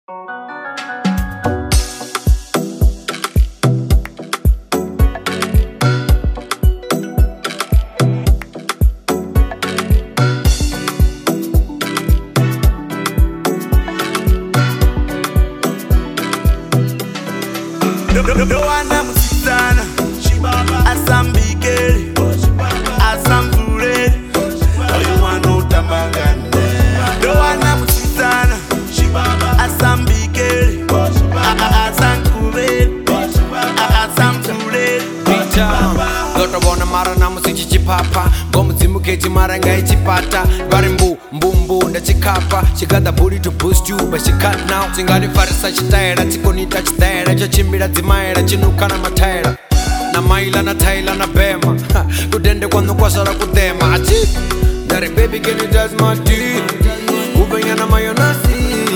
Doana musitana asambikele asamvulele oyo wana utamangane. Doana musitana asambikele asankuvele asamvulele. Dotobona mara na musichi chipapa gomuzimuke chimara ngai chipata vari mbumbu ndachikapa. She got the booty to boost you but she cut now. Chingarifarisa chitaira chikonita chitaira chochimbira dzimaira chinukana mataira na maila na taila na bema kudende kwanu kwasara kudema achi dari baby can you touch my teeth ubenya na mayonnaise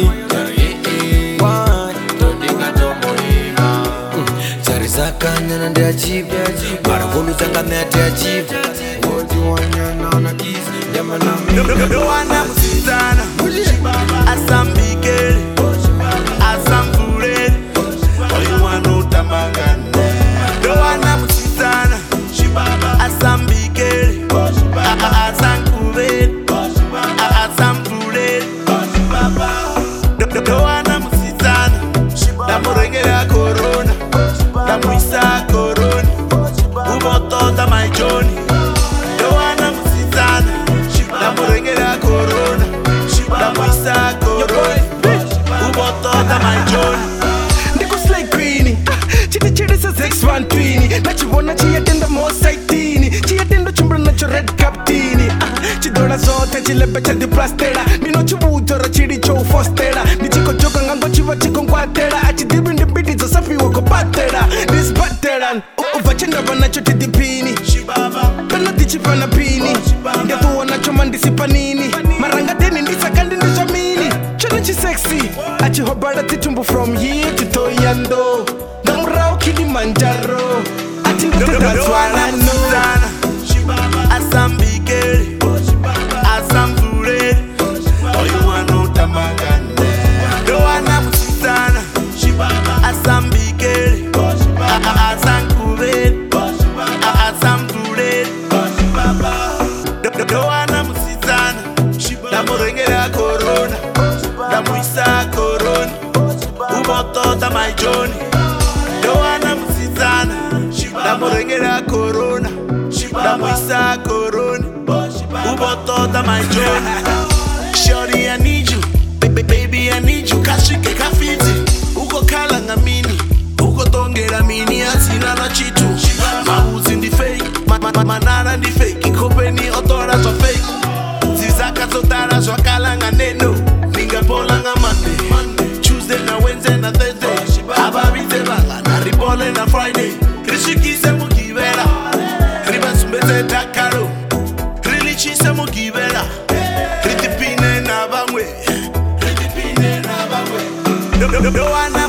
Zakanya nde achieve Maravulu zanga mete achieve Wodi wanyana na kiss Yama na mi Doana musitana asambikele asamvulele oyo wana utamangane. Doana musitana asambikele asankuvele asamvulele. Doana musitana damurengera corona Damuisa corona, ubotota my Johnny. Doana musitana, damurengera corona. Damuisa corona, ubotota my Johnny. Ndiko slay queenie, chiti chiti sa 612. Nachibona chiyatenda mo saitini, chiyatendo chumbra nacho red captini. Chidora zote chilepe chadi plastera, mino chubutoro chidi chow fostera. Nichiko joka ngango chiva chiko nkwatera, achidibi ndibidi zo safi wako patera. This batteran, uvachenda vanacho tidipini. Pena tichipana pini, ngetuwa nacho mandisipanini. Maranga deni ndisa kandi ndishamini. Challenge sexy, achihobada titumbu from here to Toyando. Namurao Kilimanjaro, achingute that's what I know. Asambikele asamvulele oyo wana utamangane. Doana musitana asambikele asankuvele asamvulele. Doana musitana damurengera corona damuisa corona ubotota my Johnny. Doana musitana damurengera corona damuisa corona ubotota my Johnny. Shorty I need you, baby I need you. Kashike kafiti uko kala ngamini uko tongera mini asina na chitu. Mauzi ndi fake manara ndi fake ikopeni otora so fake zizaka zotara so kala nganeno ningapola nga Monday Tuesday na Wednesday na Thursday ababize banga na ripole na Friday rishikise mukibera ribasumbeze dakaro rilichise mukibera ritipine na bangwe Doana